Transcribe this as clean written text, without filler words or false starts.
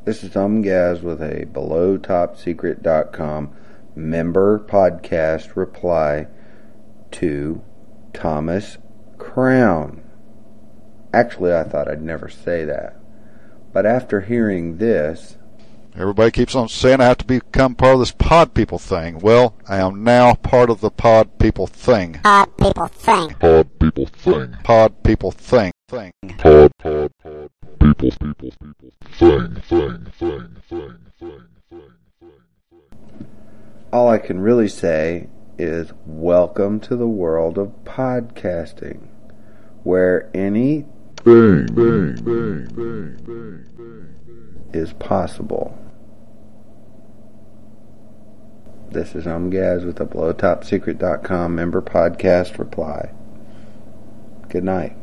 This is Gaz with a BelowTopSecret.com member podcast reply to Thomas Crown. Actually, I thought I'd never say that. But after hearing this... Everybody keeps on saying I have to become part of this Pod People thing. Well, I am now part of the Pod People thing. Pod People thing. Pod People thing. Pod People thing. Thing. Pod People thing. All I can really say is welcome to the world of podcasting, where any is possible. This is Gaz with the BelowTopSecret.com member podcast reply. Good night.